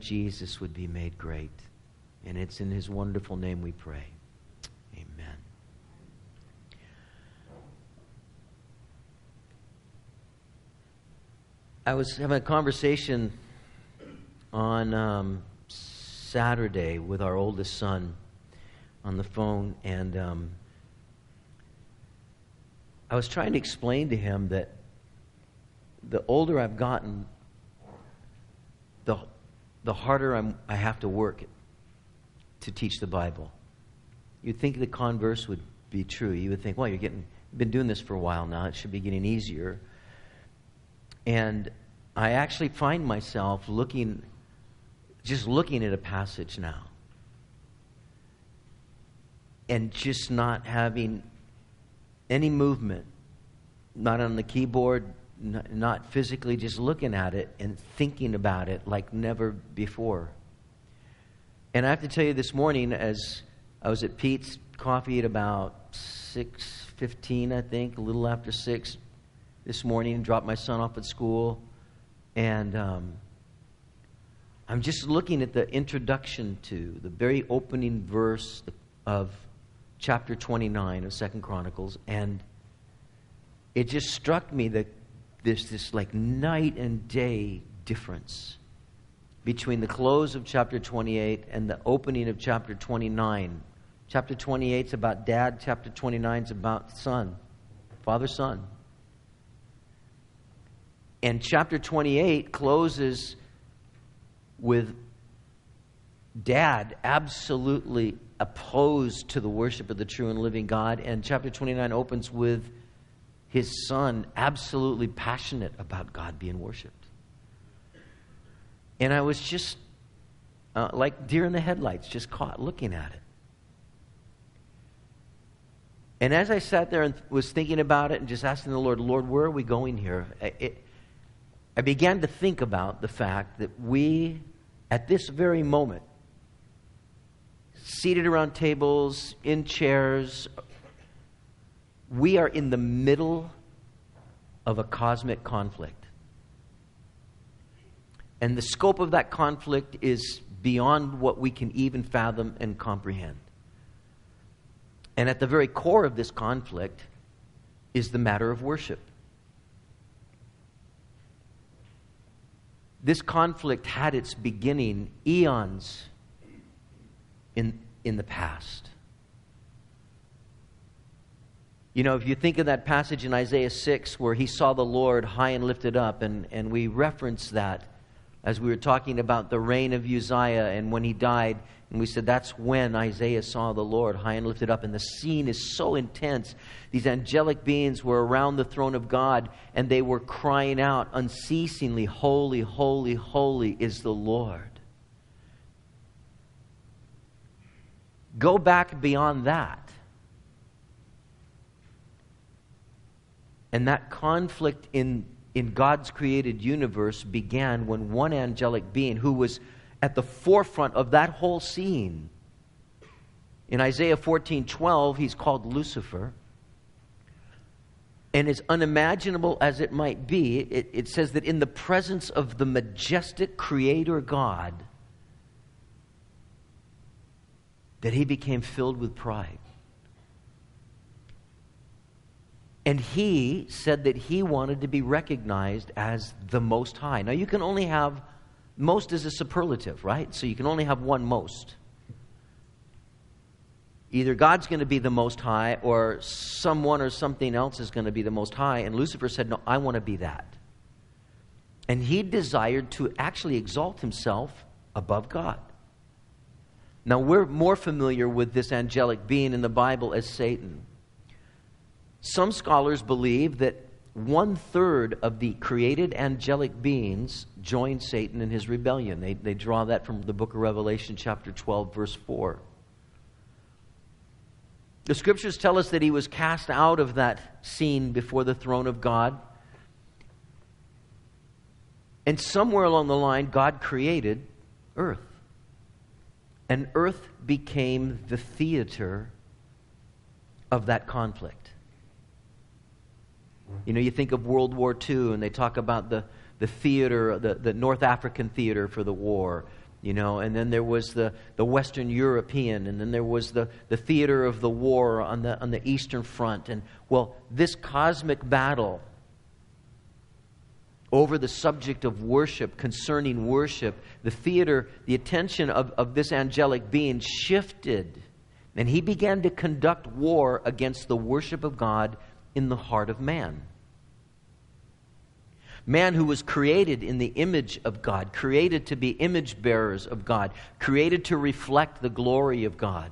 Jesus would be made great. And it's in His wonderful name we pray. Amen. I was having a conversation on Saturday with our oldest son on the phone, and I was trying to explain to him that the older I've gotten, the harder I have to work to teach the Bible. You'd think the converse would be true. You would think, well, you've been doing this for a while now. It should be getting easier. And I actually find myself just looking at a passage now and just not having any movement, not on the keyboard, not physically, just looking at it and thinking about it like never before. And I have to tell you, this morning, as I was at Pete's Coffee at about 6:15, I think, a little after 6 this morning, dropped my son off at school, and I'm just looking at the introduction to the very opening verse of chapter 29 of 2 Chronicles, and it just struck me that there's this like night and day difference between the close of chapter 28 and the opening of chapter 29. Chapter 28 is about dad. Chapter 29 is about son, father-son. And chapter 28 closes with dad absolutely opposed to the worship of the true and living God. And chapter 29 opens with his son absolutely passionate about God being worshipped. And I was just like deer in the headlights, just caught looking at it. And as I sat there and was thinking about it and just asking the Lord, where are we going here? I began to think about the fact that we, at this very moment, seated around tables, in chairs, we are in the middle of a cosmic conflict. And the scope of that conflict is beyond what we can even fathom and comprehend. And at the very core of this conflict is the matter of worship. This conflict had its beginning eons in the past. You know, if you think of that passage in Isaiah 6 where he saw the Lord high and lifted up, and we referenced that as we were talking about the reign of Uzziah and when he died, and we said that's when Isaiah saw the Lord high and lifted up, and the scene is so intense. These angelic beings were around the throne of God, and they were crying out unceasingly, "Holy, holy, holy is the Lord." Go back beyond that, and that conflict in God's created universe began when one angelic being who was at the forefront of that whole scene. In Isaiah 14:12, he's called Lucifer. And as unimaginable as it might be, it says that in the presence of the majestic Creator God, that he became filled with pride. And he said that he wanted to be recognized as the Most High. Now, you can only have, most is a superlative, right? So you can only have one most. Either God's going to be the Most High or someone or something else is going to be the Most High. And Lucifer said, no, I want to be that. And he desired to actually exalt himself above God. Now, we're more familiar with this angelic being in the Bible as Satan. Some scholars believe that 1/3 of the created angelic beings joined Satan in his rebellion. They draw that from the book of Revelation, chapter 12, verse 4. The scriptures tell us that he was cast out of that scene before the throne of God. And somewhere along the line, God created earth. And earth became the theater of that conflict. You know, you think of World War II, and they talk about the theater, the North African theater for the war. And then there was the Western European, and then there was the theater of the war on the Eastern Front. And, this cosmic battle over the subject of worship, concerning worship, the theater, the attention of this angelic being shifted. And he began to conduct war against the worship of God in the heart of man. Man who was created in the image of God, created to be image bearers of God, created to reflect the glory of God.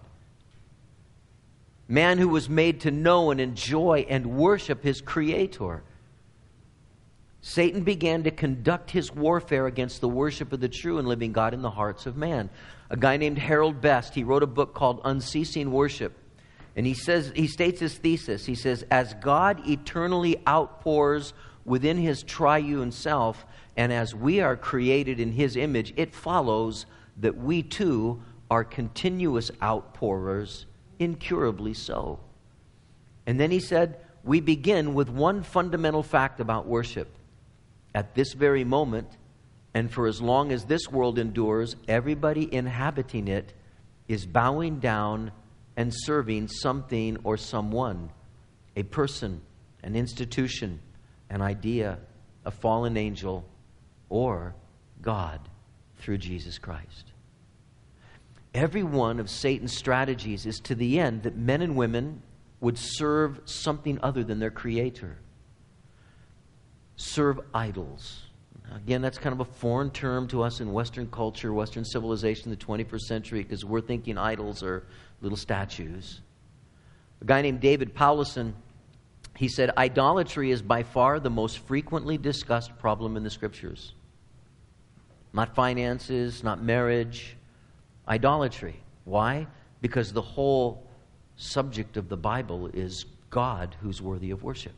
Man who was made to know and enjoy and worship his Creator. Satan began to conduct his warfare against the worship of the true and living God in the hearts of man. A guy named Harold Best, he wrote a book called Unceasing Worship. And he states his thesis. He says, as God eternally outpours within his triune self, and as we are created in his image, it follows that we too are continuous outpourers, incurably so. And then he said, we begin with one fundamental fact about worship. At this very moment, and for as long as this world endures, everybody inhabiting it is bowing down and serving something or someone, a person, an institution, an idea, a fallen angel, or God through Jesus Christ. Every one of Satan's strategies is to the end that men and women would serve something other than their Creator. Serve idols. Again, that's kind of a foreign term to us in Western culture, Western civilization, the 21st century, because we're thinking idols are little statues. A guy named David Powlison, he said, idolatry is by far the most frequently discussed problem in the Scriptures. Not finances, not marriage, idolatry. Why? Because the whole subject of the Bible is God who's worthy of worship.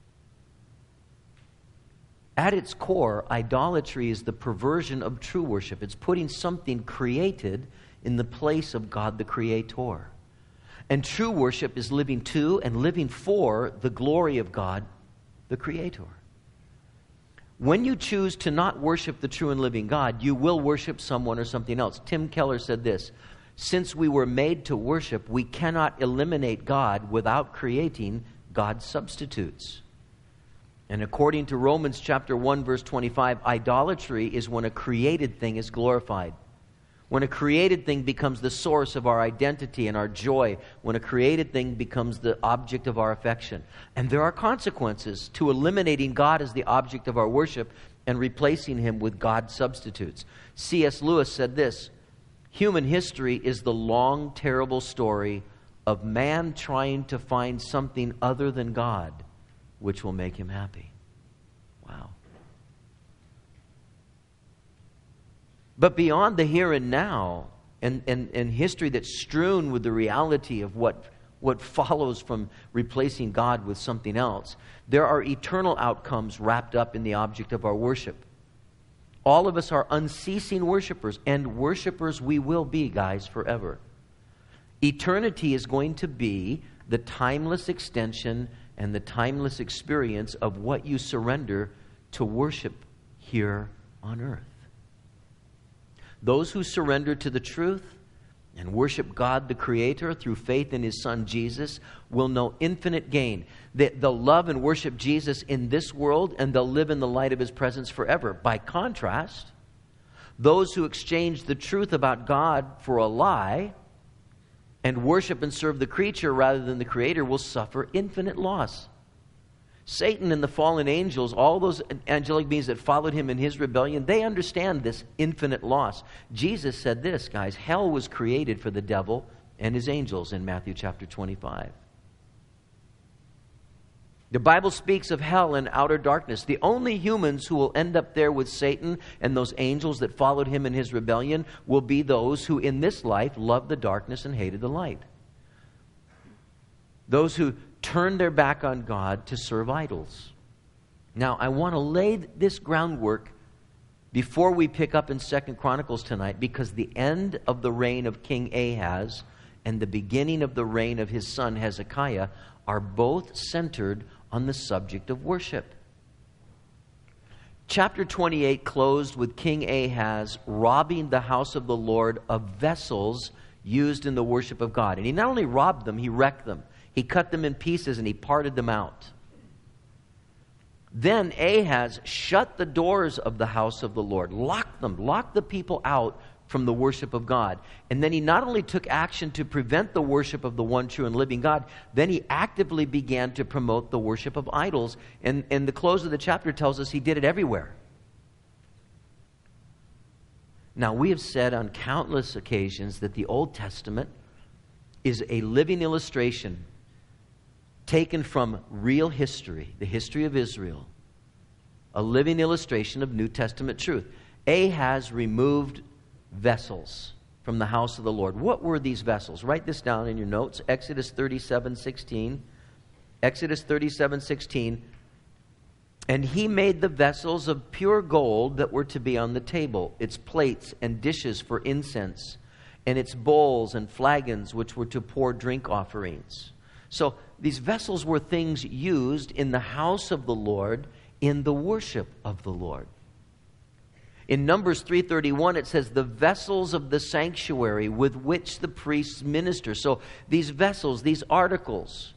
At its core, idolatry is the perversion of true worship. It's putting something created in the place of God the Creator. And true worship is living to and living for the glory of God the Creator. When you choose to not worship the true and living God, you will worship someone or something else. Tim Keller said this, since we were made to worship, we cannot eliminate God without creating God's substitutes. And according to Romans chapter 1, verse 25, idolatry is when a created thing is glorified. When a created thing becomes the source of our identity and our joy. When a created thing becomes the object of our affection. And there are consequences to eliminating God as the object of our worship and replacing Him with God's substitutes. C.S. Lewis said this, human history is the long, terrible story of man trying to find something other than God which will make him happy. Wow. But beyond the here and now, and history that's strewn with the reality of what follows from replacing God with something else, there are eternal outcomes wrapped up in the object of our worship. All of us are unceasing worshipers, and worshipers we will be, guys, forever. Eternity is going to be the timeless extension and the timeless experience of what you surrender to worship here on earth. Those who surrender to the truth and worship God the Creator through faith in His Son Jesus will know infinite gain. They'll love and worship Jesus in this world, and they'll live in the light of His presence forever. By contrast, those who exchange the truth about God for a lie and worship and serve the creature rather than the Creator will suffer infinite loss. Satan and the fallen angels, all those angelic beings that followed him in his rebellion, they understand this infinite loss. Jesus said this, guys, hell was created for the devil and his angels in Matthew chapter 25. The Bible speaks of hell and outer darkness. The only humans who will end up there with Satan and those angels that followed him in his rebellion will be those who in this life loved the darkness and hated the light. Those who turned their back on God to serve idols. Now, I want to lay this groundwork before we pick up in 2 Chronicles tonight, because the end of the reign of King Ahaz and the beginning of the reign of his son Hezekiah are both centered on the subject of worship. Chapter 28 closed with King Ahaz robbing the house of the Lord of vessels used in the worship of God. And he not only robbed them, he wrecked them. He cut them in pieces and he parted them out. Then Ahaz shut the doors of the house of the Lord, locked them, locked the people out from the worship of God. And then he not only took action to prevent the worship of the one true and living God, then he actively began to promote the worship of idols. And the close of the chapter tells us he did it everywhere. Now, we have said on countless occasions that the Old Testament is a living illustration taken from real history, the history of Israel, a living illustration of New Testament truth. Ahaz removed vessels from the house of the Lord. What were these vessels? Write this down in your notes. Exodus 37:16. Exodus 37:16. And he made the vessels of pure gold that were to be on the table, its plates and dishes for incense, and its bowls and flagons which were to pour drink offerings. So these vessels were things used in the house of the Lord in the worship of the Lord. In Numbers 3:31, it says, the vessels of the sanctuary with which the priests minister. So these vessels, these articles,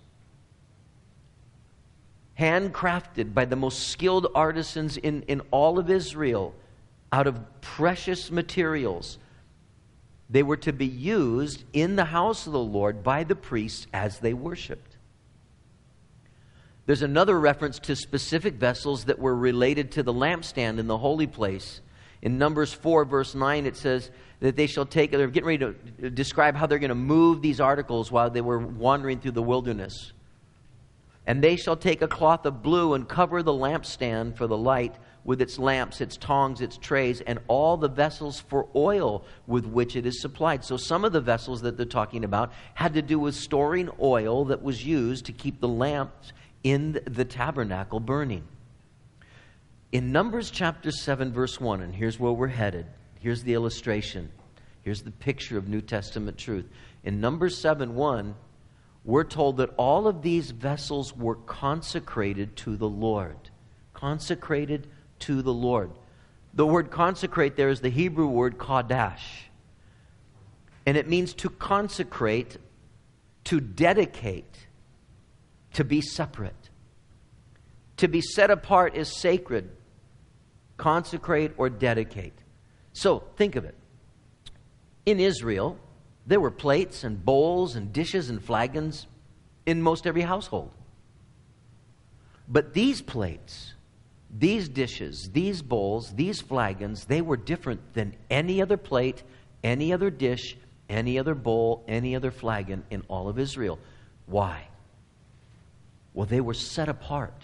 handcrafted by the most skilled artisans in all of Israel, out of precious materials, they were to be used in the house of the Lord by the priests as they worshiped. There's another reference to specific vessels that were related to the lampstand in the holy place. In Numbers 4, verse 9, it says that they shall take, they're getting ready to describe how they're going to move these articles while they were wandering through the wilderness. And they shall take a cloth of blue and cover the lampstand for the light with its lamps, its tongs, its trays, and all the vessels for oil with which it is supplied. So some of the vessels that they're talking about had to do with storing oil that was used to keep the lamps in the tabernacle burning. In Numbers chapter 7, verse 1, and here's where we're headed. Here's the illustration. Here's the picture of New Testament truth. In Numbers 7:1, we're told that all of these vessels were consecrated to the Lord. Consecrated to the Lord. The word consecrate there is the Hebrew word kodash. And it means to consecrate, to dedicate, to be separate. To be set apart is sacred. Consecrate or dedicate. So, think of it. In Israel, there were plates and bowls and dishes and flagons in most every household. But these plates, these dishes, these bowls, these flagons, they were different than any other plate, any other dish, any other bowl, any other flagon in all of Israel. Why? Well, they were set apart.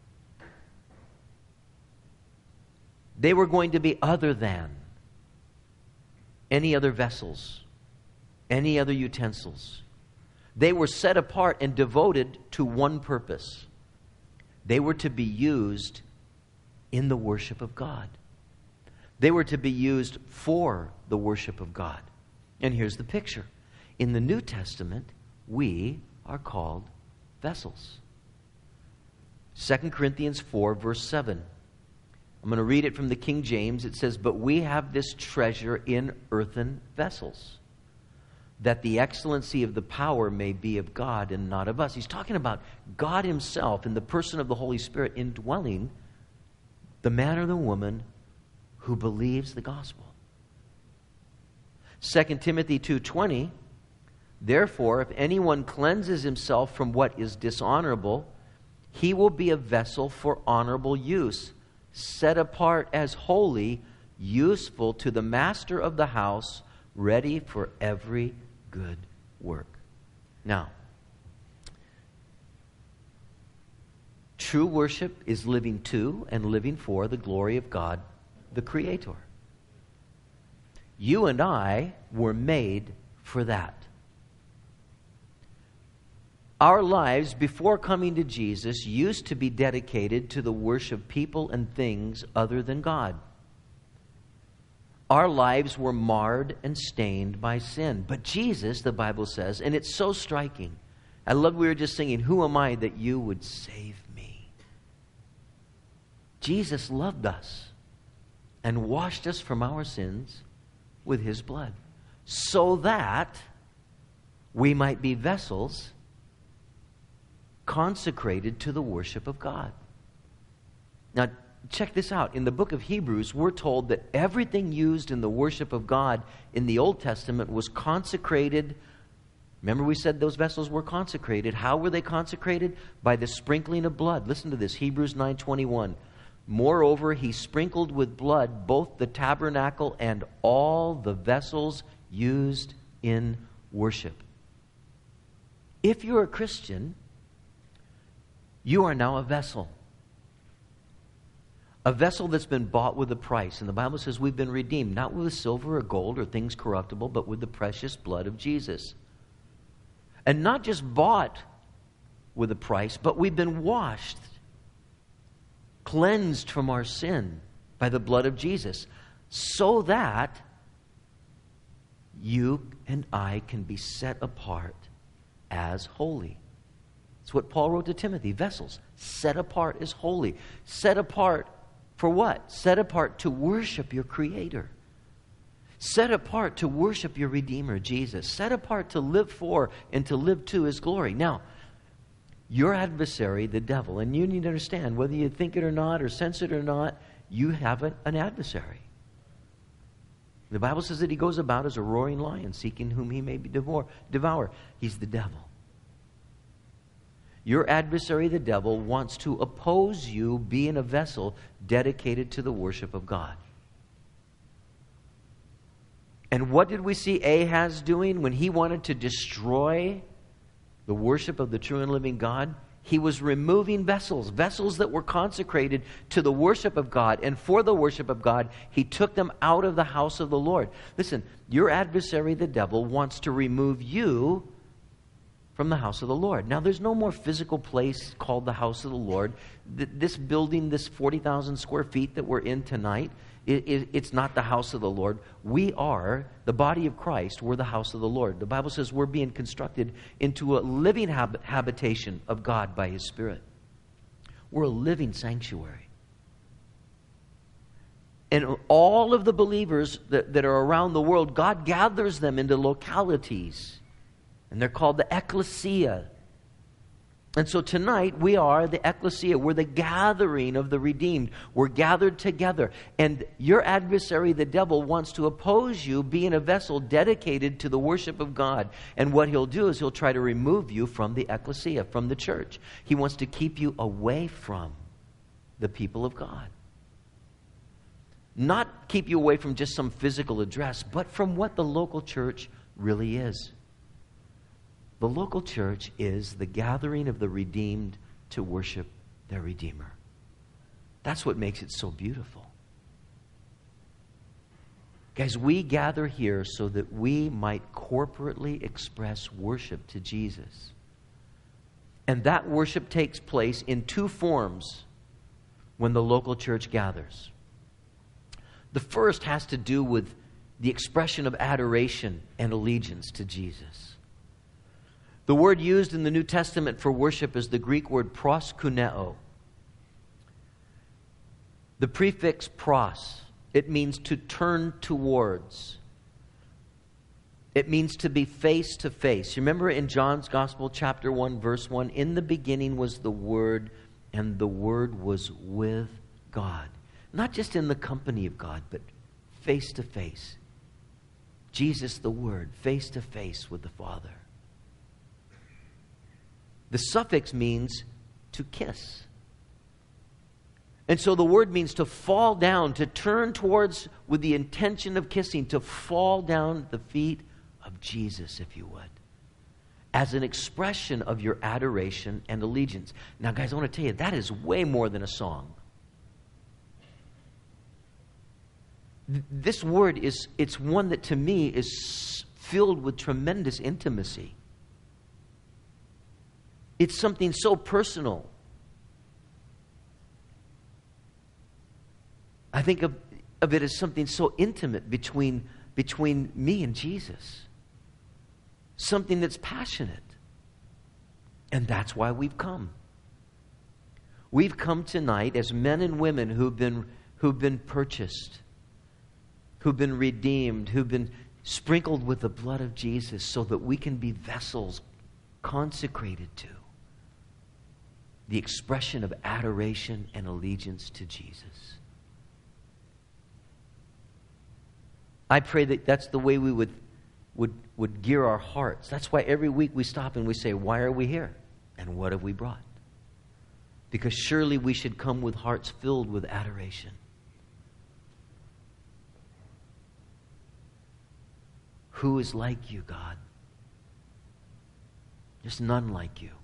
They were going to be other than any other vessels, any other utensils. They were set apart and devoted to one purpose. They were to be used in the worship of God. They were to be used for the worship of God. And here's the picture. In the New Testament, we are called vessels. 2 Corinthians 4, verse 7. I'm going to read it from the King James. It says, but we have this treasure in earthen vessels, that the excellency of the power may be of God and not of us. He's talking about God himself in the person of the Holy Spirit indwelling the man or the woman who believes the gospel. 2 Timothy 2:20, therefore, if anyone cleanses himself from what is dishonorable, he will be a vessel for honorable use, set apart as holy, useful to the master of the house, ready for every good work. Now, true worship is living to and living for the glory of God, the Creator. You and I were made for that. Our lives before coming to Jesus used to be dedicated to the worship of people and things other than God. Our lives were marred and stained by sin. But Jesus, the Bible says, and it's so striking. I love we were just singing, who am I that you would save me? Jesus loved us and washed us from our sins with His blood, so that we might be vessels consecrated to the worship of God. Now, check this out. In the book of Hebrews, we're told that everything used in the worship of God in the Old Testament was consecrated. Remember, we said those vessels were consecrated. How were they consecrated? By the sprinkling of blood. Listen to this, Hebrews 9:21. Moreover, He sprinkled with blood both the tabernacle and all the vessels used in worship. If you're a Christian, you are now a vessel. A vessel that's been bought with a price. And the Bible says we've been redeemed, not with silver or gold or things corruptible, but with the precious blood of Jesus. And not just bought with a price, but we've been washed, cleansed from our sin by the blood of Jesus, so that you and I can be set apart as holy. It's what Paul wrote to Timothy. Vessels, set apart as holy. Set apart for what? Set apart to worship your Creator. Set apart to worship your Redeemer, Jesus. Set apart to live for and to live to His glory. Now, your adversary, the devil, and you need to understand, whether you think it or not or sense it or not, you have an adversary. The Bible says that he goes about as a roaring lion, seeking whom he may devour. He's the devil. Your adversary, the devil, wants to oppose you being a vessel dedicated to the worship of God. And what did we see Ahaz doing when he wanted to destroy the worship of the true and living God? He was removing vessels that were consecrated to the worship of God and for the worship of God. He took them out of the house of the Lord. Listen, your adversary, the devil, wants to remove you from the house of the Lord. Now, there's no more physical place called the house of the Lord. This building, this 40,000 square feet that we're in tonight, it's not the house of the Lord. We are the body of Christ. We're the house of the Lord. The Bible says we're being constructed into a living habitation of God by His Spirit. We're a living sanctuary. And all of the believers that are around the world, God gathers them into localities. And they're called the ecclesia. And so tonight we are the ecclesia. We're the gathering of the redeemed. We're gathered together. And your adversary, the devil, wants to oppose you being a vessel dedicated to the worship of God. And what he'll do is he'll try to remove you from the ecclesia, from the church. He wants to keep you away from the people of God. Not keep you away from just some physical address, but from what the local church really is. The local church is the gathering of the redeemed to worship their Redeemer. That's what makes it so beautiful. Guys, we gather here so that we might corporately express worship to Jesus. And that worship takes place in two forms when the local church gathers. The first has to do with the expression of adoration and allegiance to Jesus. The word used in the New Testament for worship is the Greek word proskuneo. The prefix pros, it means to turn towards. It means to be face to face. You remember in John's Gospel, chapter 1, verse 1, in the beginning was the Word, and the Word was with God. Not just in the company of God, but face to face. Jesus, the Word, face to face with the Father. The suffix means to kiss. And so the word means to fall down, to turn towards with the intention of kissing, to fall down at the feet of Jesus, if you would, as an expression of your adoration and allegiance. Now, guys, I want to tell you, that is way more than a song. This word it's one that to me is filled with tremendous intimacy. It's something so personal. I think of it as something so intimate between me and Jesus. Something that's passionate. And that's why we've come. We've come tonight as men and women who've been purchased, who've been redeemed, who've been sprinkled with the blood of Jesus so that we can be vessels consecrated to the expression of adoration and allegiance to Jesus. I pray that that's the way we would gear our hearts. That's why every week we stop and we say, why are we here? And what have we brought? Because surely we should come with hearts filled with adoration. Who is like you, God? There's none like you.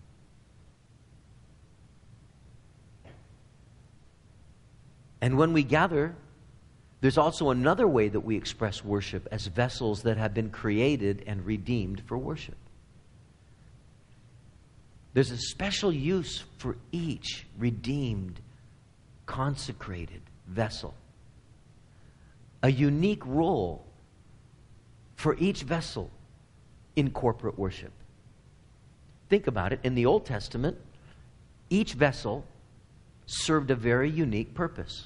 And when we gather, there's also another way that we express worship as vessels that have been created and redeemed for worship. There's a special use for each redeemed, consecrated vessel. A unique role for each vessel in corporate worship. Think about it. In the Old Testament, each vessel served a very unique purpose.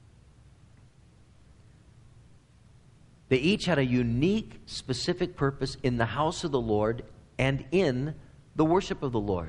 They each had a unique, specific purpose in the house of the Lord and in the worship of the Lord.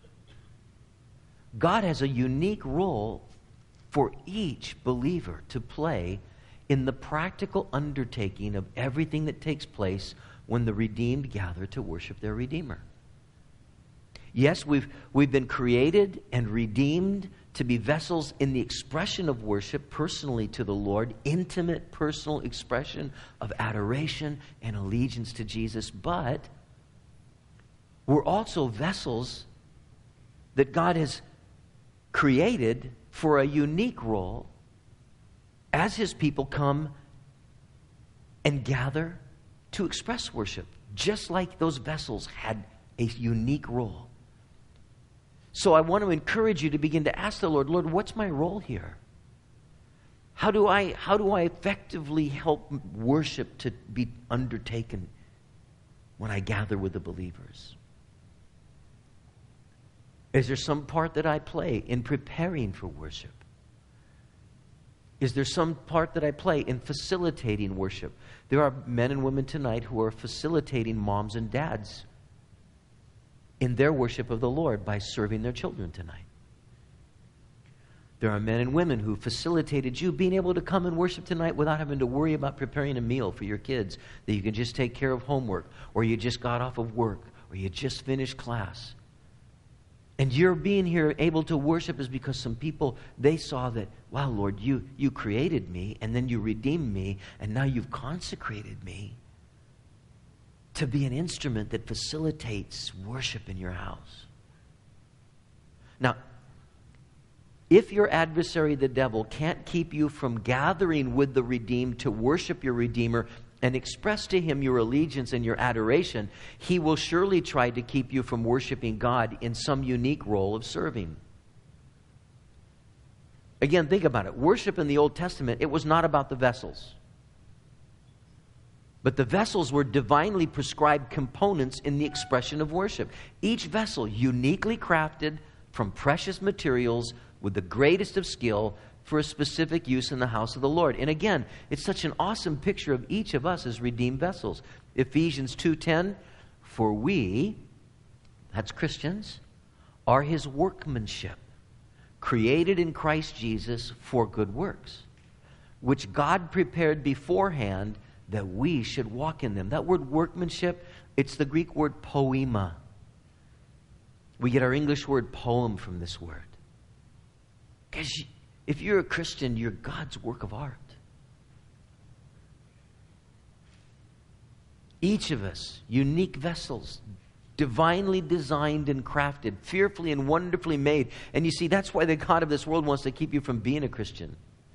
God has a unique role for each believer to play in the practical undertaking of everything that takes place when the redeemed gather to worship their Redeemer. Yes, we've been created and redeemed to be vessels in the expression of worship personally to the Lord, intimate personal expression of adoration and allegiance to Jesus, but we're also vessels that God has created for a unique role as His people come and gather to express worship, just like those vessels had a unique role. So I want to encourage you to begin to ask the Lord, Lord, what's my role here? How do I effectively help worship to be undertaken when I gather with the believers? Is there some part that I play in preparing for worship? Is there some part that I play in facilitating worship? There are men and women tonight who are facilitating moms and dads in their worship of the Lord by serving their children tonight. There are men and women who facilitated you being able to come and worship tonight without having to worry about preparing a meal for your kids, that you can just take care of homework, or you just got off of work, or you just finished class. And your being here able to worship is because some people, they saw that, wow, Lord, you created me, and then you redeemed me, and now you've consecrated me to be an instrument that facilitates worship in your house. Now, if your adversary, the devil, can't keep you from gathering with the redeemed to worship your Redeemer and express to Him your allegiance and your adoration, he will surely try to keep you from worshiping God in some unique role of serving. Again, think about it. Worship in the Old Testament, it was not about the vessels. But the vessels were divinely prescribed components in the expression of worship. Each vessel uniquely crafted from precious materials with the greatest of skill for a specific use in the house of the Lord. And again, it's such an awesome picture of each of us as redeemed vessels. Ephesians 2:10, for we, that's Christians, are His workmanship, created in Christ Jesus for good works, which God prepared beforehand that we should walk in them. That word workmanship, it's the Greek word poema. We get our English word poem from this word. Because if you're a Christian, you're God's work of art. Each of us, unique vessels, divinely designed and crafted, fearfully and wonderfully made. And you see, that's why the God of this world wants to keep you from being a Christian.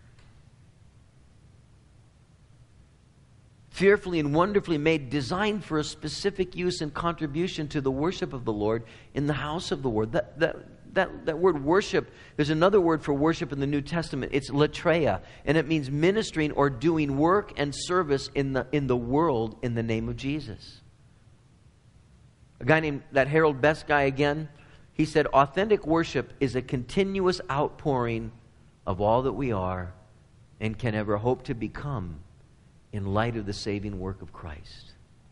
Fearfully and wonderfully made, designed for a specific use and contribution to the worship of the Lord in the house of the Lord. That word worship, there's another word for worship in the New Testament. It's latreia, and it means ministering or doing work and service in the world in the name of Jesus. A guy named that Harold Best guy again, He said, authentic worship is a continuous outpouring of all that we are and can ever hope to become in light of the saving work of Christ.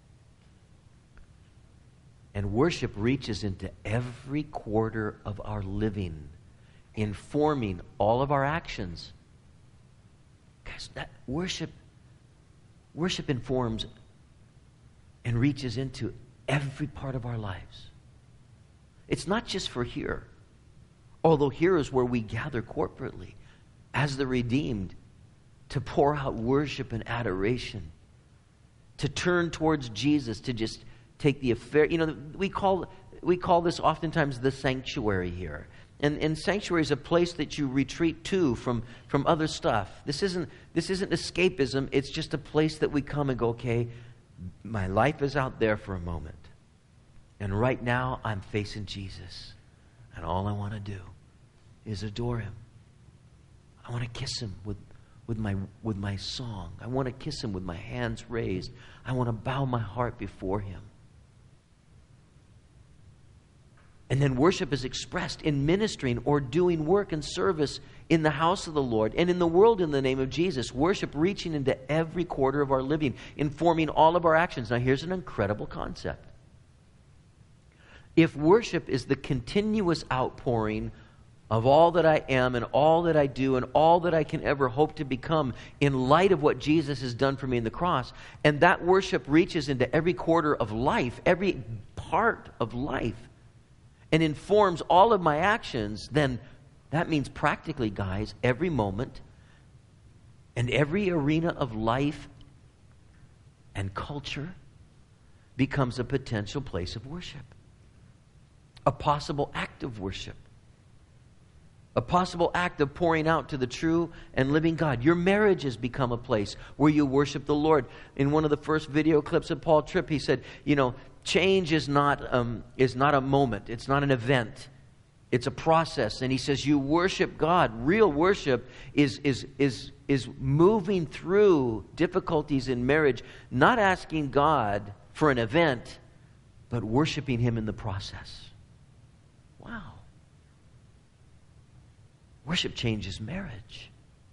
And worship reaches into every quarter of our living, informing all of our actions. Guys, that worship informs and reaches into every part of our lives. It's not just for here, although here is where we gather corporately as the redeemed to pour out worship and adoration, to turn towards Jesus, to just take the affair. You know, we call this oftentimes the sanctuary here. And sanctuary is a place that you retreat to from other stuff. This isn't escapism. It's just a place that we come and go, okay, my life is out there for a moment. And right now I'm facing Jesus. And all I want to do is adore Him. I want to kiss Him with my song. I want to kiss Him with my hands raised. I want to bow my heart before Him. And then worship is expressed in ministering or doing work and service in the house of the Lord and in the world in the name of Jesus. Worship reaching into every quarter of our living, informing all of our actions. Now here's an incredible concept. If worship is the continuous outpouring of all that I am and all that I do and all that I can ever hope to become in light of what Jesus has done for me in the cross, and that worship reaches into every quarter of life, every part of life, and informs all of my actions, then that means practically, guys, every moment and every arena of life and culture becomes a potential place of worship. A possible act of worship. A possible act of pouring out to the true and living God. Your marriage has become a place where you worship the Lord. In one of the first video clips of Paul Tripp, he said, change is not a moment. It's not an event. It's a process. And he says you worship God. Real worship is moving through difficulties in marriage, not asking God for an event, but worshiping Him in the process. Wow. Worship changes marriage.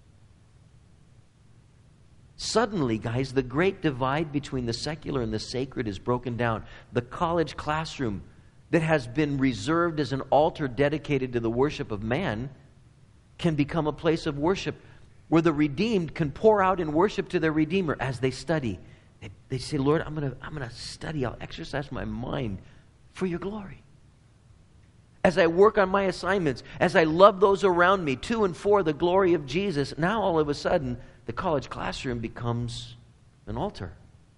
Suddenly, guys, the great divide between the secular and the sacred is broken down. The college classroom that has been reserved as an altar dedicated to the worship of man can become a place of worship where the redeemed can pour out in worship to their Redeemer as they study. They say, Lord, I'm gonna study. I'll exercise my mind for your glory. As I work on my assignments, as I love those around me, to and for the glory of Jesus, now all of a sudden, the college classroom becomes an altar.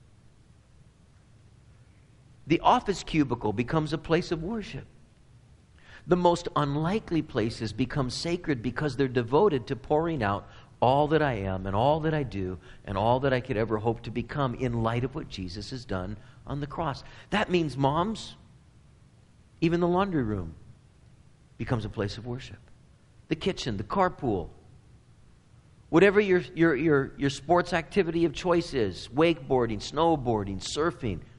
The office cubicle becomes a place of worship. The most unlikely places become sacred because they're devoted to pouring out all that I am and all that I do and all that I could ever hope to become in light of what Jesus has done on the cross. That means, moms, even the laundry room becomes a place of worship. The kitchen, the carpool, whatever your sports activity of choice is, wakeboarding, snowboarding, surfing. I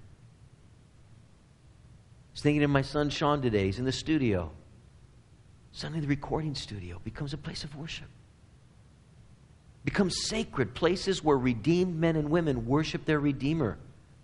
was thinking of my son Sean today. He's in the studio. Suddenly the recording studio becomes a place of worship. Becomes sacred places where redeemed men and women worship their Redeemer.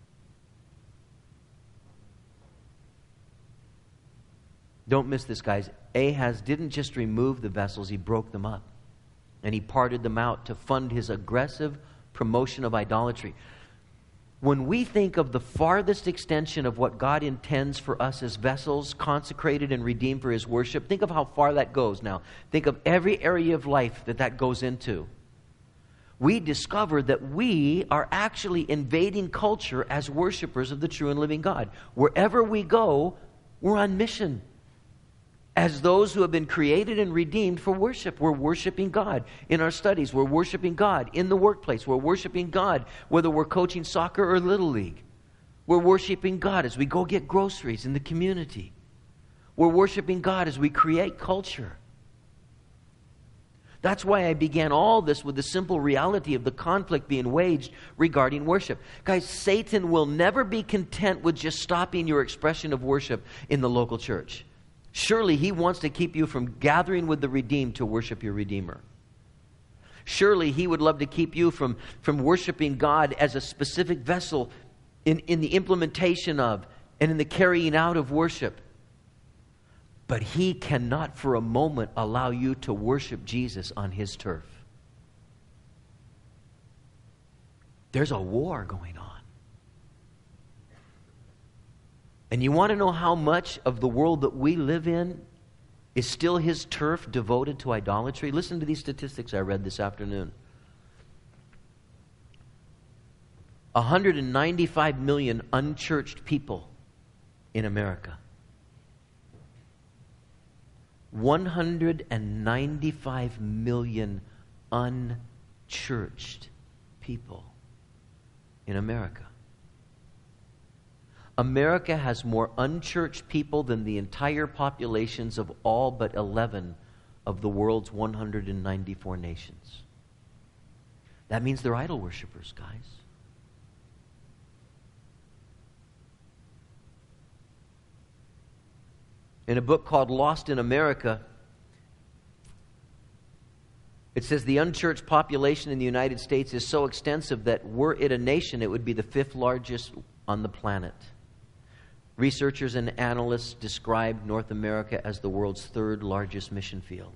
Don't miss this, guys. Ahaz didn't just remove the vessels, he broke them up. And he parted them out to fund his aggressive promotion of idolatry. When we think of the farthest extension of what God intends for us as vessels, consecrated and redeemed for His worship, think of how far that goes now. Think of every area of life that goes into. We discover that we are actually invading culture as worshipers of the true and living God. Wherever we go, we're on mission. As those who have been created and redeemed for worship, we're worshiping God in our studies. We're worshiping God in the workplace. We're worshiping God whether we're coaching soccer or Little League. We're worshiping God as we go get groceries in the community. We're worshiping God as we create culture. That's why I began all this with the simple reality of the conflict being waged regarding worship. Guys, Satan will never be content with just stopping your expression of worship in the local church. Surely He wants to keep you from gathering with the redeemed to worship your Redeemer. Surely He would love to keep you from worshiping God as a specific vessel in the implementation of and in the carrying out of worship. But He cannot for a moment allow you to worship Jesus on His turf. There's a war going on. And you want to know how much of the world that we live in is still His turf devoted to idolatry? Listen to these statistics I read this afternoon. 195 million unchurched people in America. 195 million unchurched people in America. America has more unchurched people than the entire populations of all but 11 of the world's 194 nations. That means they're idol worshipers, guys. In a book called Lost in America, it says the unchurched population in the United States is so extensive that were it a nation, it would be the 5th largest on the planet. Researchers and analysts describe North America as the world's 3rd largest mission field.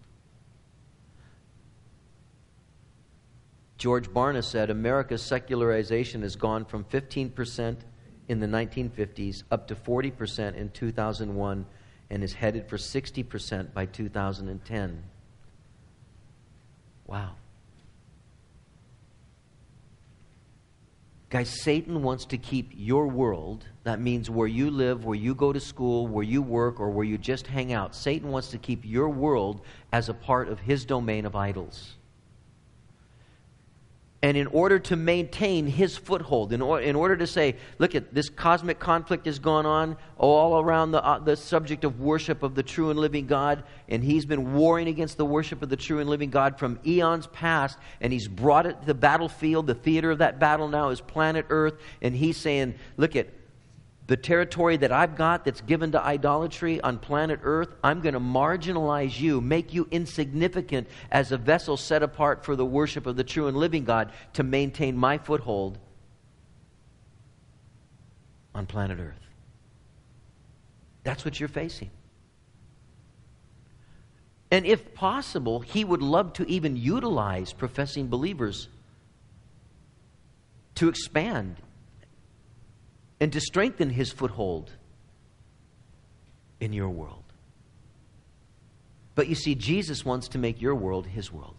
George Barna said America's secularization has gone from 15% in the 1950s up to 40% in 2001 and is headed for 60% by 2010. Wow. Guys, Satan wants to keep your world, that means where you live, where you go to school, where you work, or where you just hang out. Satan wants to keep your world as a part of his domain of idols. And in order to maintain his foothold, in order to say, look at this cosmic conflict has gone on all around the subject of worship of the true and living God, and he's been warring against the worship of the true and living God from eons past, and he's brought it to the battlefield. The theater of that battle now is planet Earth, and he's saying, look at the territory that I've got that's given to idolatry on planet Earth. I'm going to marginalize you, make you insignificant as a vessel set apart for the worship of the true and living God to maintain my foothold on planet Earth. That's what you're facing. And if possible, he would love to even utilize professing believers to expand and to strengthen his foothold in your world. But you see, Jesus wants to make your world his world.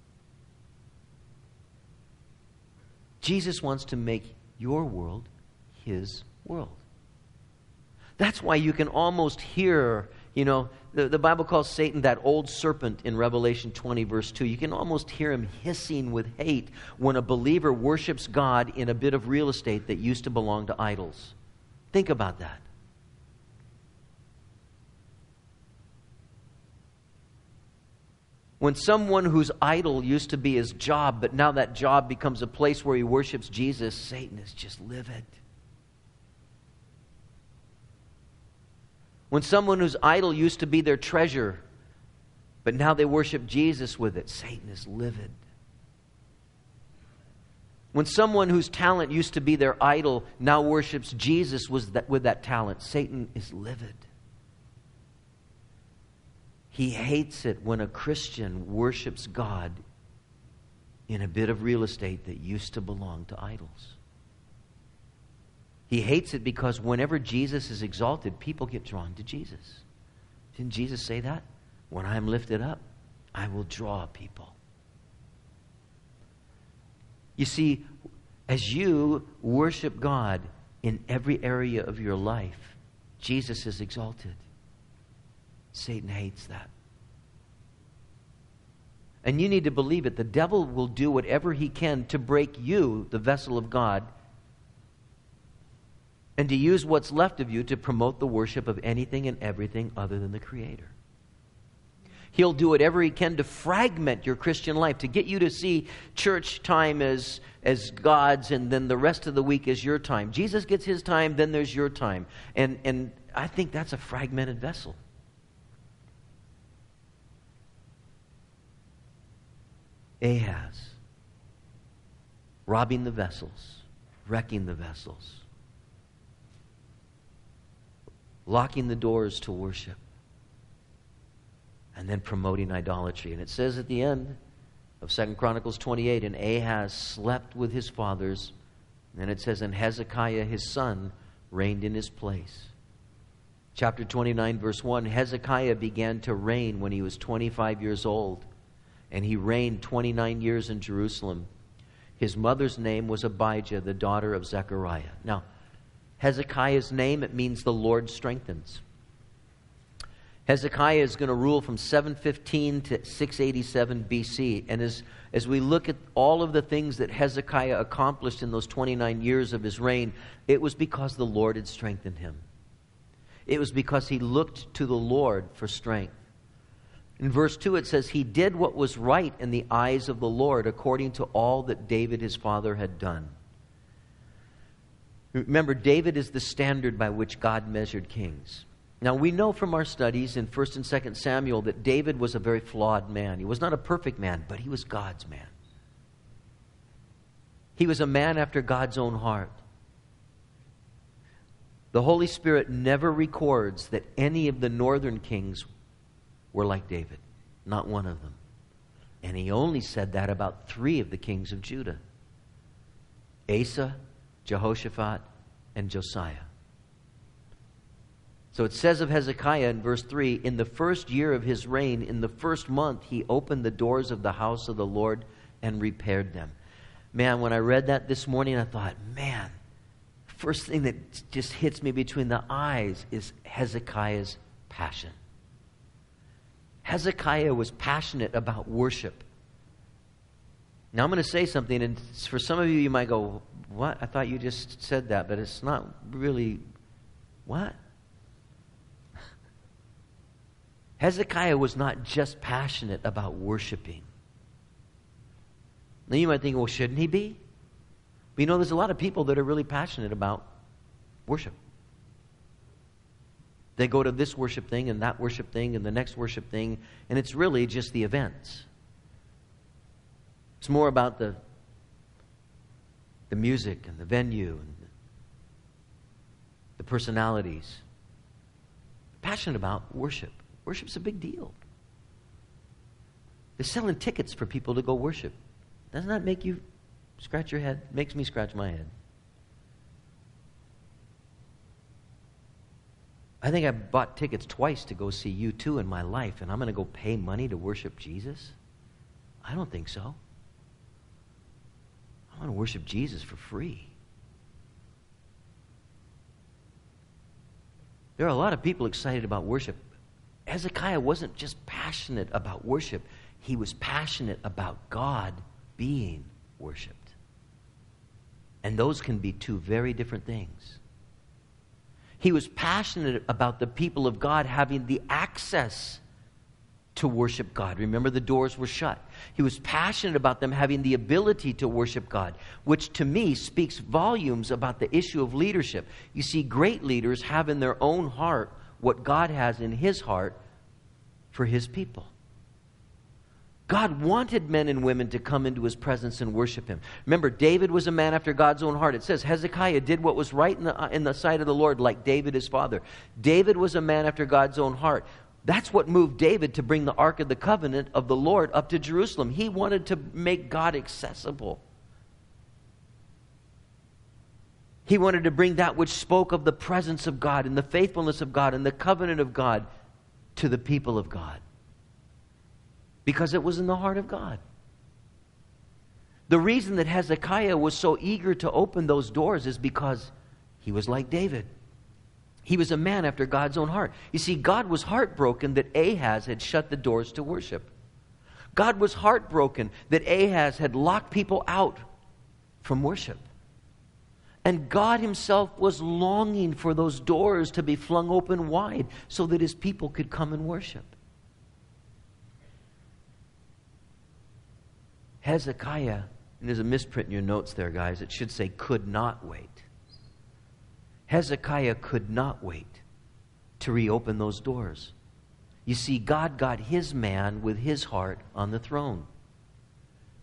Jesus wants to make your world his world. That's why you can almost hear, the Bible calls Satan that old serpent in Revelation 20 verse 2. You can almost hear him hissing with hate when a believer worships God in a bit of real estate that used to belong to idols. Think about that. When someone whose idol used to be his job, but now that job becomes a place where he worships Jesus, Satan is just livid. When someone whose idol used to be their treasure, but now they worship Jesus with it, Satan is livid. When someone whose talent used to be their idol now worships Jesus with that talent, Satan is livid. He hates it when a Christian worships God in a bit of real estate that used to belong to idols. He hates it because whenever Jesus is exalted, people get drawn to Jesus. Didn't Jesus say that? When I am lifted up, I will draw people. You see, as you worship God in every area of your life, Jesus is exalted. Satan hates that. And you need to believe it. The devil will do whatever he can to break you, the vessel of God, and to use what's left of you to promote the worship of anything and everything other than the Creator. He'll do whatever he can to fragment your Christian life, to get you to see church time as God's, and then the rest of the week as your time. Jesus gets his time, then there's your time. And I think that's a fragmented vessel. Ahaz, robbing the vessels, wrecking the vessels, locking the doors to worship, and then promoting idolatry. And it says at the end of 2 Chronicles 28, and Ahaz slept with his fathers. And then it says, and Hezekiah his son reigned in his place. Chapter 29, verse 1, Hezekiah began to reign when he was 25 years old, and he reigned 29 years in Jerusalem. His mother's name was Abijah, the daughter of Zechariah. Now, Hezekiah's name, it means the Lord strengthens. Hezekiah is going to rule from 715 to 687 BC. And as we look at all of the things that Hezekiah accomplished in those 29 years of his reign, it was because the Lord had strengthened him. It was because he looked to the Lord for strength. In verse 2 it says, he did what was right in the eyes of the Lord according to all that David his father had done. Remember, David is the standard by which God measured kings. Now, we know from our studies in 1 and 2 Samuel that David was a very flawed man. He was not a perfect man, but he was God's man. He was a man after God's own heart. The Holy Spirit never records that any of the northern kings were like David. Not one of them. And he only said that about 3 of the kings of Judah: Asa, Jehoshaphat, and Josiah. So it says of Hezekiah in verse 3, in the first year of his reign, in the first month, he opened the doors of the house of the Lord and repaired them. Man, when I read that this morning, I thought, man, first thing that just hits me between the eyes is Hezekiah's passion. Hezekiah was passionate about worship. Now I'm going to say something, and for some of you, you might go, what? I thought you just said that, but it's not really, what? Hezekiah was not just passionate about worshiping. Now you might think, well, shouldn't he be? But you know, there's a lot of people that are really passionate about worship. They go to this worship thing and that worship thing and the next worship thing, and it's really just the events. It's more about the music and the venue and the personalities. Passionate about worship. Worship's a big deal. They're selling tickets for people to go worship. Doesn't that make you scratch your head? It makes me scratch my head. I think I bought tickets twice to go see U2 in my life, and I'm going to go pay money to worship Jesus? I don't think so. I want to worship Jesus for free. There are a lot of people excited about worship. Hezekiah wasn't just passionate about worship. He was passionate about God being worshiped. And those can be 2 very different things. He was passionate about the people of God having the access to worship God. Remember, the doors were shut. He was passionate about them having the ability to worship God, which to me speaks volumes about the issue of leadership. You see, great leaders have in their own heart what God has in His heart for His people. God wanted men and women to come into His presence and worship Him. Remember, David was a man after God's own heart. It says Hezekiah did what was right in the sight of the Lord, like David his father. David was a man after God's own heart. That's what moved David to bring the Ark of the Covenant of the Lord up to Jerusalem. He wanted to make God accessible. He wanted to bring that which spoke of the presence of God and the faithfulness of God and the covenant of God to the people of God. Because it was in the heart of God. The reason that Hezekiah was so eager to open those doors is because he was like David. He was a man after God's own heart. You see, God was heartbroken that Ahaz had shut the doors to worship. God was heartbroken that Ahaz had locked people out from worship. And God Himself was longing for those doors to be flung open wide so that His people could come and worship. Hezekiah, and there's a misprint in your notes there, guys. It should say could not wait. Hezekiah could not wait to reopen those doors. You see, God got His man with His heart on the throne.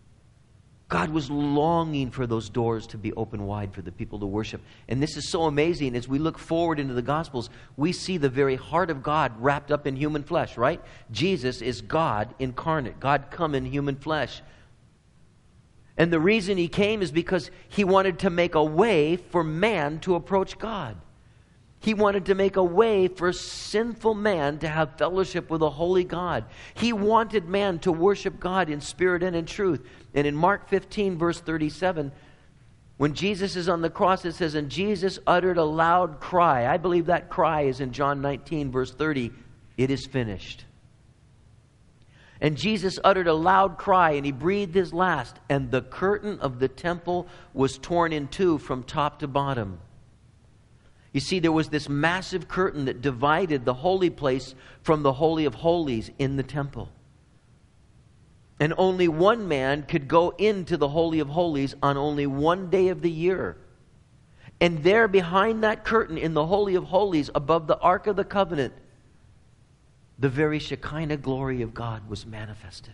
God was longing for those doors to be open wide for the people to worship. And this is so amazing. As we look forward into the Gospels, we see the very heart of God wrapped up in human flesh, right? Jesus is God incarnate. God come in human flesh. And the reason He came is because He wanted to make a way for man to approach God. He wanted to make a way for sinful man to have fellowship with a holy God. He wanted man to worship God in spirit and in truth. And in Mark 15, verse 37, when Jesus is on the cross, it says, and Jesus uttered a loud cry. I believe that cry is in John 19, verse 30. It is finished. And Jesus uttered a loud cry, and He breathed His last. And the curtain of the temple was torn in two from top to bottom. You see, there was this massive curtain that divided the holy place from the Holy of Holies in the temple. And only one man could go into the Holy of Holies on only one day of the year. And there behind that curtain in the Holy of Holies, above the Ark of the Covenant, the very Shekinah glory of God was manifested.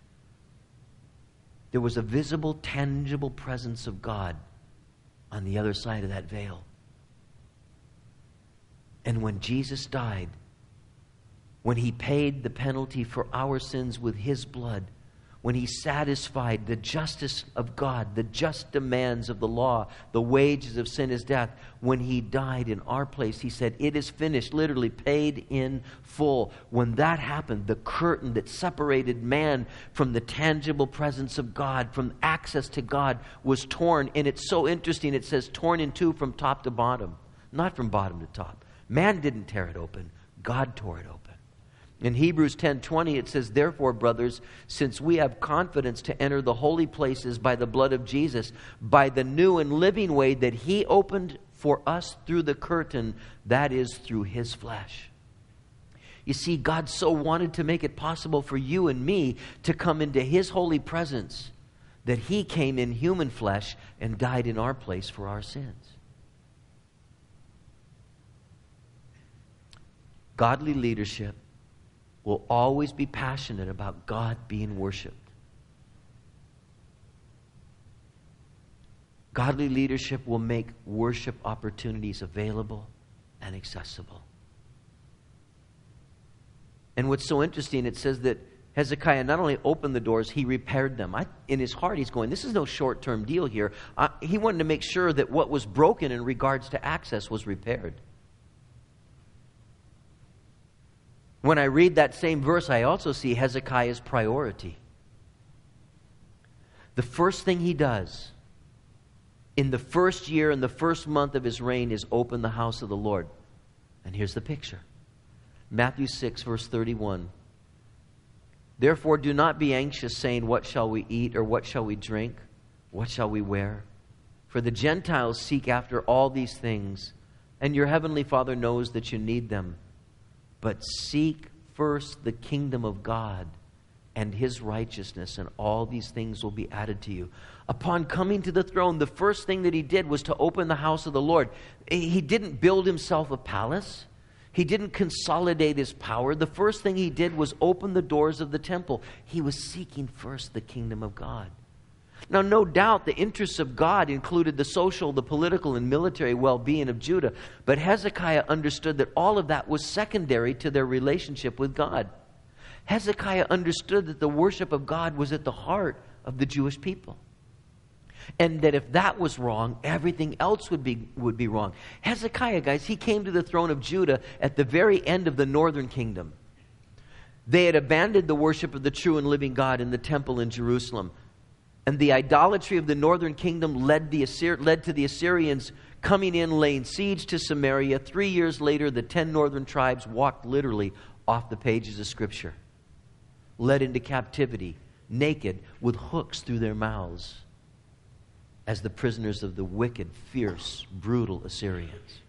There was a visible, tangible presence of God on the other side of that veil. And when Jesus died, when He paid the penalty for our sins with His blood, when He satisfied the justice of God, the just demands of the law, the wages of sin is death, when He died in our place, He said, it is finished, literally paid in full. When that happened, the curtain that separated man from the tangible presence of God, from access to God, was torn. And it's so interesting, it says torn in two from top to bottom, not from bottom to top. Man didn't tear it open. God tore it open. In Hebrews 10:20 it says, therefore, brothers, since we have confidence to enter the holy places by the blood of Jesus, by the new and living way that He opened for us through the curtain, that is, through His flesh. You see, God so wanted to make it possible for you and me to come into His holy presence that He came in human flesh and died in our place for our sins. Godly leadership will always be passionate about God being worshiped. Godly leadership will make worship opportunities available and accessible. And what's so interesting, it says that Hezekiah not only opened the doors, he repaired them. In his heart, he's going, this is no short-term deal here. He wanted to make sure that what was broken in regards to access was repaired. When I read that same verse, I also see Hezekiah's priority. The first thing he does in the first year and the first month of his reign is open the house of the Lord. And here's the picture. Matthew 6, verse 31. Therefore, do not be anxious, saying, what shall we eat, or what shall we drink? What shall we wear? For the Gentiles seek after all these things, and your heavenly Father knows that you need them. But seek first the kingdom of God and His righteousness, and all these things will be added to you. Upon coming to the throne, the first thing that he did was to open the house of the Lord. He didn't build himself a palace. He didn't consolidate his power. The first thing he did was open the doors of the temple. He was seeking first the kingdom of God. Now, no doubt the interests of God included the social, the political, and military well-being of Judah. But Hezekiah understood that all of that was secondary to their relationship with God. Hezekiah understood that the worship of God was at the heart of the Jewish people. And that if that was wrong, everything else would be wrong. Hezekiah, guys, he came to the throne of Judah at the very end of the northern kingdom. They had abandoned the worship of the true and living God in the temple in Jerusalem. And the idolatry of the northern kingdom led to the Assyrians coming in, laying siege to Samaria. 3 years later, the 10 northern tribes walked literally off the pages of Scripture, led into captivity, naked, with hooks through their mouths, as the prisoners of the wicked, fierce, brutal Assyrians.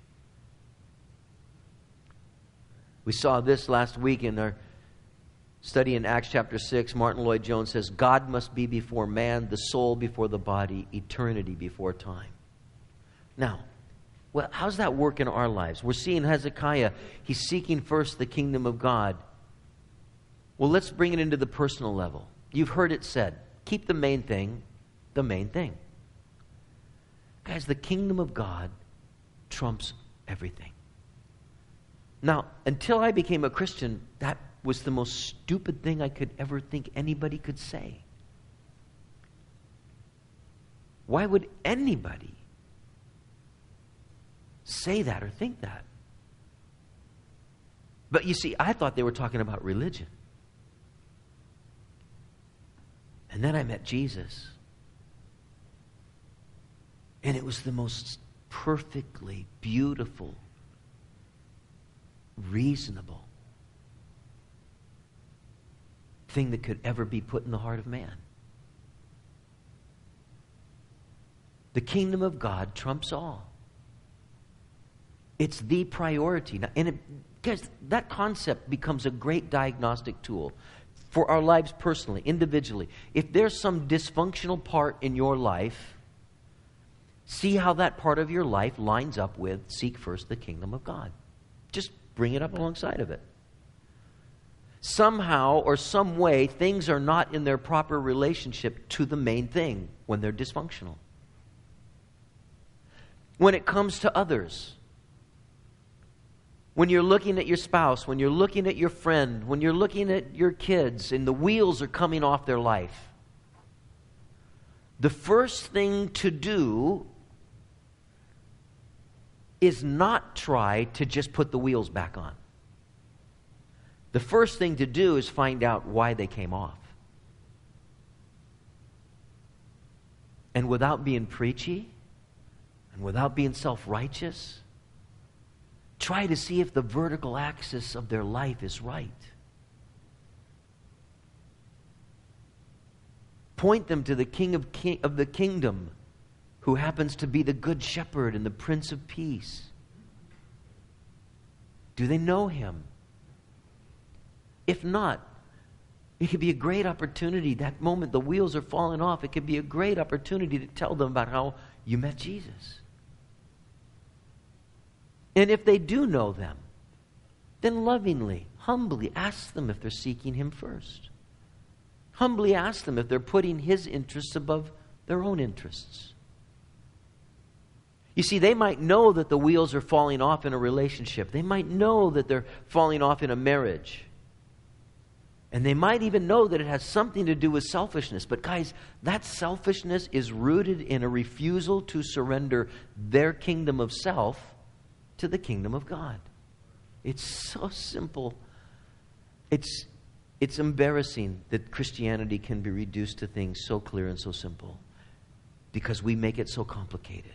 We saw this last week in our study in Acts chapter 6. Martin Lloyd-Jones says, God must be before man, the soul before the body, eternity before time. Now, well, how's that work in our lives? We're seeing Hezekiah, he's seeking first the kingdom of God. Well, let's bring it into the personal level. You've heard it said, keep the main thing the main thing. Guys, the kingdom of God trumps everything. Now, until I became a Christian, that was the most stupid thing I could ever think anybody could say. Why would anybody say that or think that? But you see, I thought they were talking about religion. And then I met Jesus. And it was the most perfectly beautiful, reasonable thing that could ever be put in the heart of man. The kingdom of God trumps all. It's the priority. Now, and guys, that concept becomes a great diagnostic tool for our lives personally, individually. If there's some dysfunctional part in your life, see how that part of your life lines up with seek first the kingdom of God. Just bring it up alongside of it. Somehow or some way, things are not in their proper relationship to the main thing when they're dysfunctional. When it comes to others, when you're looking at your spouse, when you're looking at your friend, when you're looking at your kids and the wheels are coming off their life, the first thing to do is not try to just put the wheels back on. The first thing to do is find out why they came off. And without being preachy, and without being self-righteous, try to see if the vertical axis of their life is right. Point them to the King of the kingdom, who happens to be the Good Shepherd and the Prince of Peace. Do they know Him? If not, it could be a great opportunity. That moment the wheels are falling off, it could be a great opportunity to tell them about how you met Jesus. And if they do know them, then lovingly, humbly ask them if they're seeking Him first. Humbly ask them if they're putting His interests above their own interests. You see, they might know that the wheels are falling off in a relationship. They might know that they're falling off in a marriage. And they might even know that it has something to do with selfishness. But guys, that selfishness is rooted in a refusal to surrender their kingdom of self to the kingdom of God. It's so simple. It's embarrassing that Christianity can be reduced to things so clear and so simple because we make it so complicated.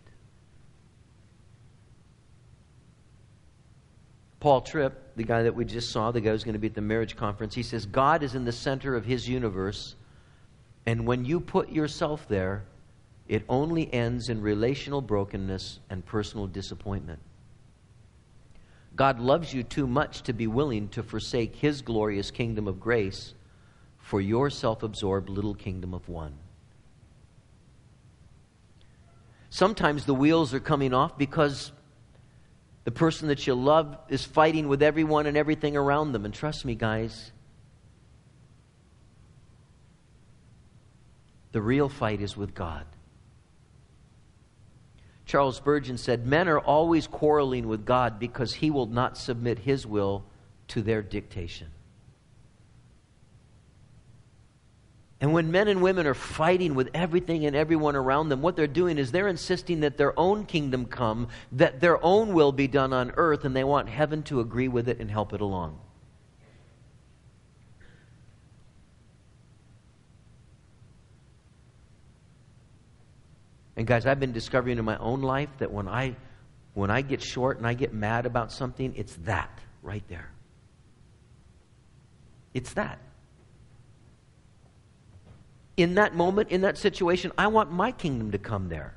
Paul Tripp, the guy that we just saw, the guy who's going to be at the marriage conference, he says, God is in the center of His universe, and when you put yourself there, it only ends in relational brokenness and personal disappointment. God loves you too much to be willing to forsake His glorious kingdom of grace for your self-absorbed little kingdom of one. Sometimes the wheels are coming off because the person that you love is fighting with everyone and everything around them. And trust me, guys, the real fight is with God. Charles Spurgeon said, men are always quarreling with God because He will not submit His will to their dictation. And when men and women are fighting with everything and everyone around them, what they're doing is they're insisting that their own kingdom come, that their own will be done on earth, and they want heaven to agree with it and help it along. And guys, I've been discovering in my own life that when I get short and I get mad about something, it's that right there. It's that. In that moment, in that situation, I want my kingdom to come there.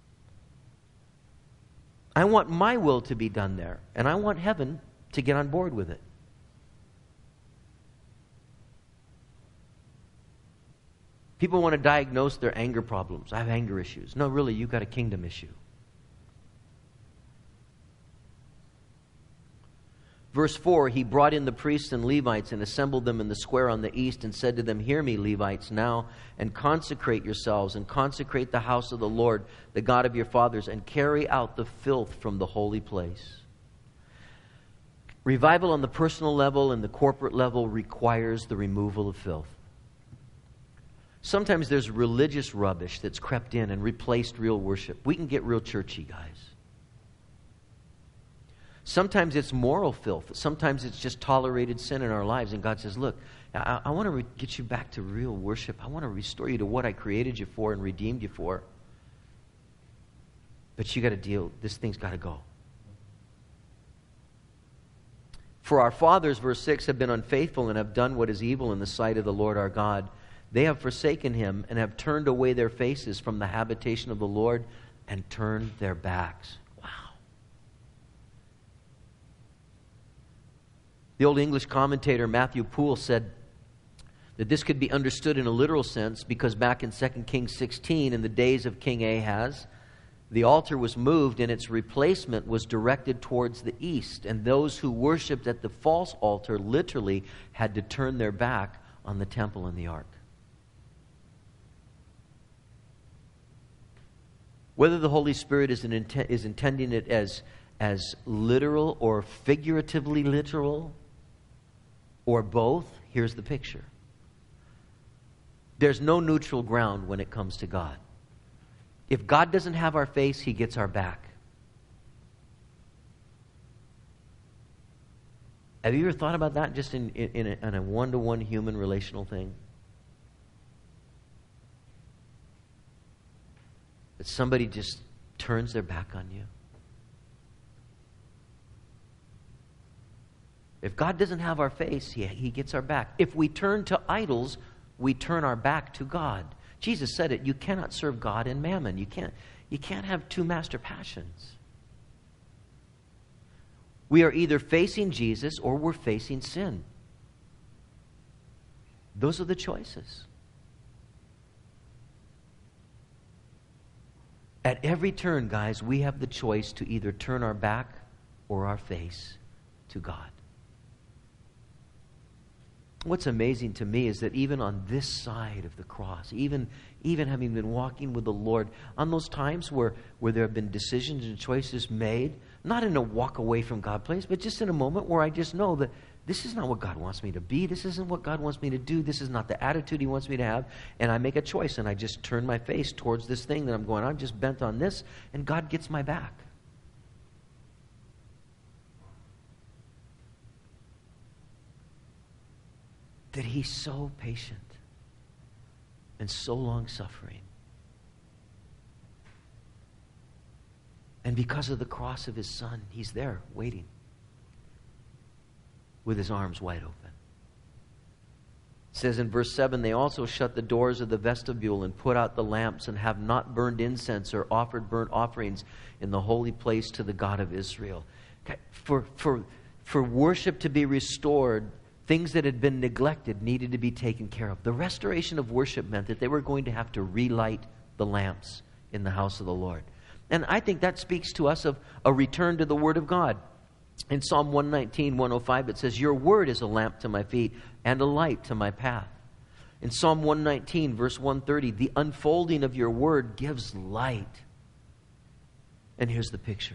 I want my will to be done there. And I want heaven to get on board with it. People want to diagnose their anger problems. I have anger issues. No, really, you've got a kingdom issue. Verse 4, he brought in the priests and Levites and assembled them in the square on the east and said to them, "Hear me, Levites, now, and consecrate yourselves and consecrate the house of the Lord, the God of your fathers, and carry out the filth from the holy place." Revival on the personal level and the corporate level requires the removal of filth. Sometimes there's religious rubbish that's crept in and replaced real worship. We can get real churchy, guys. Sometimes it's moral filth. Sometimes it's just tolerated sin in our lives. And God says, look, I want to get you back to real worship. I want to restore you to what I created you for and redeemed you for. But you got to deal, this thing's got to go. For our fathers, verse 6, have been unfaithful and have done what is evil in the sight of the Lord our God. They have forsaken him and have turned away their faces from the habitation of the Lord and turned their backs. Wow. The old English commentator Matthew Poole said that this could be understood in a literal sense because back in 2 Kings 16, in the days of King Ahaz, the altar was moved and its replacement was directed towards the east. And those who worshipped at the false altar literally had to turn their back on the temple and the ark. Whether the Holy Spirit is intending it as literal or figuratively literal, or both, here's the picture. There's no neutral ground when it comes to God. If God doesn't have our face, he gets our back. Have you ever thought about that just in a one-to-one human relational thing? That somebody just turns their back on you? If God doesn't have our face, he gets our back. If we turn to idols, we turn our back to God. Jesus said it, you cannot serve God and mammon. You can't have two master passions. We are either facing Jesus or we're facing sin. Those are the choices. At every turn, guys, we have the choice to either turn our back or our face to God. What's amazing to me is that even on this side of the cross, even having been walking with the Lord, on those times where there have been decisions and choices made, not in a walk away from God place, but just in a moment where I just know that this is not what God wants me to be. This isn't what God wants me to do. This is not the attitude he wants me to have. And I make a choice and I just turn my face towards this thing that I'm just bent on this, and God gets my back. That he's so patient and so long-suffering. And because of the cross of his Son, he's there waiting with his arms wide open. It says in verse 7, they also shut the doors of the vestibule and put out the lamps and have not burned incense or offered burnt offerings in the holy place to the God of Israel. Okay, for worship to be restored, things that had been neglected needed to be taken care of. The restoration of worship meant that they were going to have to relight the lamps in the house of the Lord. And I think that speaks to us of a return to the Word of God. In Psalm 119, 105, it says, "Your word is a lamp to my feet and a light to my path." In Psalm 119, verse 130, the unfolding of your word gives light. And here's the picture.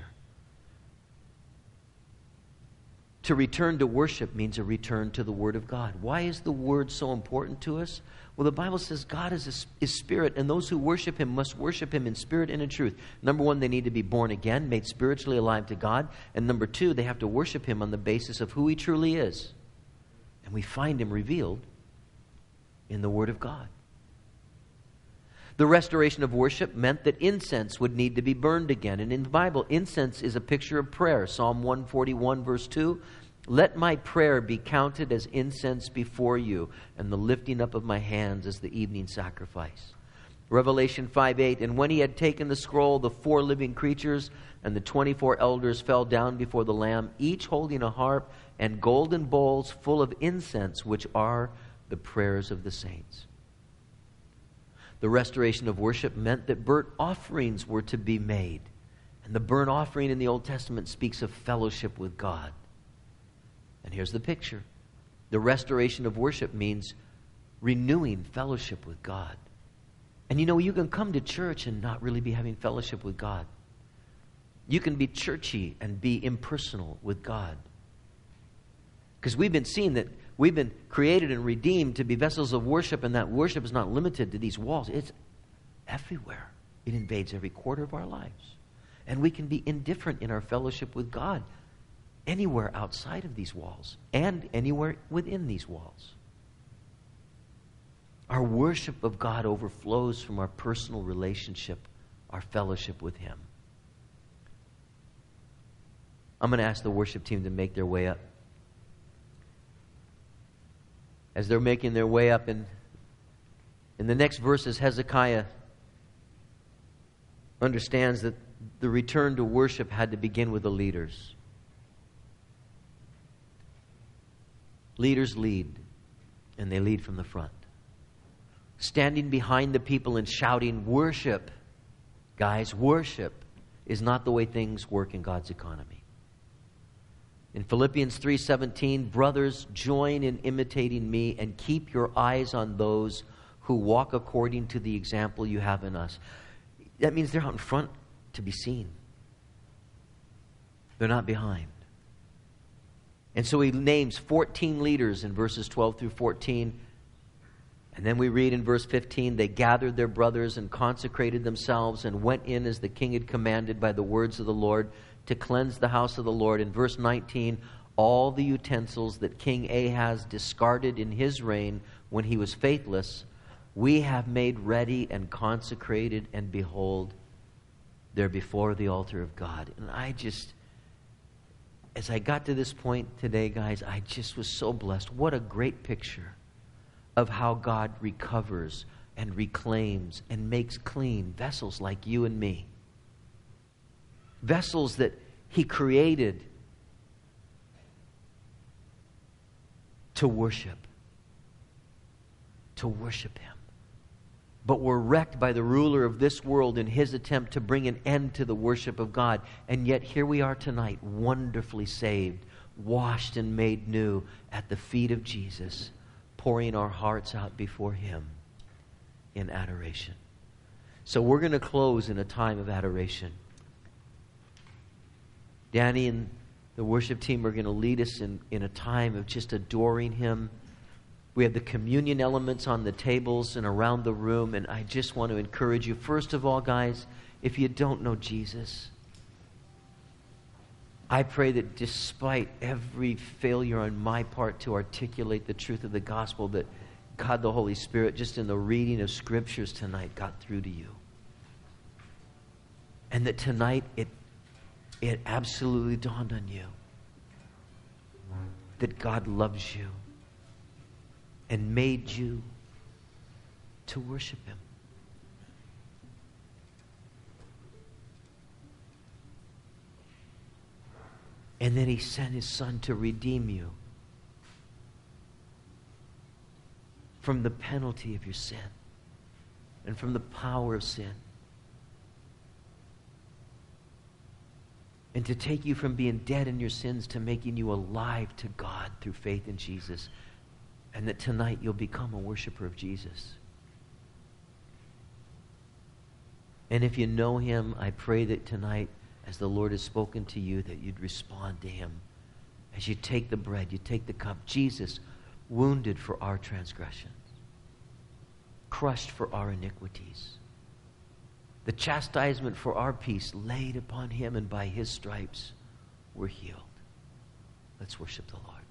To return to worship means a return to the Word of God. Why is the Word so important to us? Well, the Bible says God is spirit, and those who worship him must worship him in spirit and in truth. Number one, they need to be born again, made spiritually alive to God. And number two, they have to worship him on the basis of who he truly is. And we find him revealed in the Word of God. The restoration of worship meant that incense would need to be burned again. And in the Bible, incense is a picture of prayer. Psalm 141, verse 2, "Let my prayer be counted as incense before you, and the lifting up of my hands as the evening sacrifice." Revelation 5:8, "And when he had taken the scroll, the 4 living creatures and the 24 elders fell down before the Lamb, each holding a harp and golden bowls full of incense, which are the prayers of the saints." The restoration of worship meant that burnt offerings were to be made. And the burnt offering in the Old Testament speaks of fellowship with God. And here's the picture. The restoration of worship means renewing fellowship with God. And you can come to church and not really be having fellowship with God. You can be churchy and be impersonal with God. Because we've been seeing that we've been created and redeemed to be vessels of worship, and that worship is not limited to these walls. It's everywhere. It invades every quarter of our lives. And we can be indifferent in our fellowship with God anywhere outside of these walls and anywhere within these walls. Our worship of God overflows from our personal relationship, our fellowship with Him. I'm going to ask the worship team to make their way up. As they're making their way up, in the next verses, Hezekiah understands that the return to worship had to begin with the leaders. Leaders lead, and they lead from the front. Standing behind the people and shouting, worship, guys, worship is not the way things work in God's economy. In Philippians 3:17, brothers, join in imitating me and keep your eyes on those who walk according to the example you have in us. That means they're out in front to be seen. They're not behind. And so he names 14 leaders in verses 12 through 14. And then we read in verse 15, they gathered their brothers and consecrated themselves and went in as the king had commanded by the words of the Lord to cleanse the house of the Lord. In verse 19, all the utensils that King Ahaz discarded in his reign when he was faithless, we have made ready and consecrated, and behold, they're before the altar of God. And as I got to this point today, guys, I just was so blessed. What a great picture of how God recovers and reclaims and makes clean vessels like you and me. Vessels that He created to worship Him. But were wrecked by the ruler of this world in his attempt to bring an end to the worship of God. And yet here we are tonight, wonderfully saved, washed and made new at the feet of Jesus, pouring our hearts out before Him in adoration. So we're going to close in a time of adoration. Danny and the worship team are going to lead us in a time of just adoring Him. We have the communion elements on the tables and around the room, and I just want to encourage you, first of all, guys, if you don't know Jesus, I pray that despite every failure on my part to articulate the truth of the gospel, that God the Holy Spirit, just in the reading of scriptures tonight, got through to you. And that tonight it absolutely dawned on you that God loves you and made you to worship Him. And then He sent His Son to redeem you from the penalty of your sin and from the power of sin. And to take you from being dead in your sins to making you alive to God through faith in Jesus. And that tonight you'll become a worshiper of Jesus. And if you know Him, I pray that tonight, as the Lord has spoken to you, that you'd respond to Him. As you take the bread, you take the cup. Jesus, wounded for our transgressions, crushed for our iniquities. The chastisement for our peace laid upon Him, and by His stripes we're healed. Let's worship the Lord.